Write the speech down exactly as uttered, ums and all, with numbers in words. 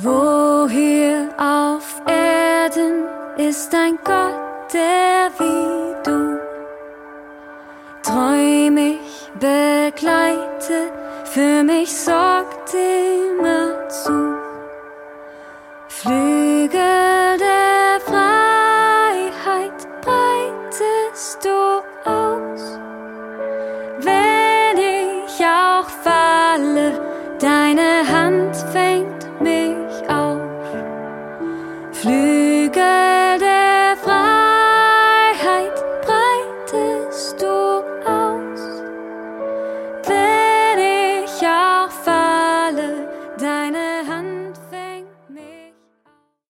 Wo hier auf Erden ist ein Gott, der wie du treu mich begleite, für mich sorgt immer zu. Flügel der Freiheit breitest du aus. Wenn ich auch falle, deine Hand fängt mich auf. Flügel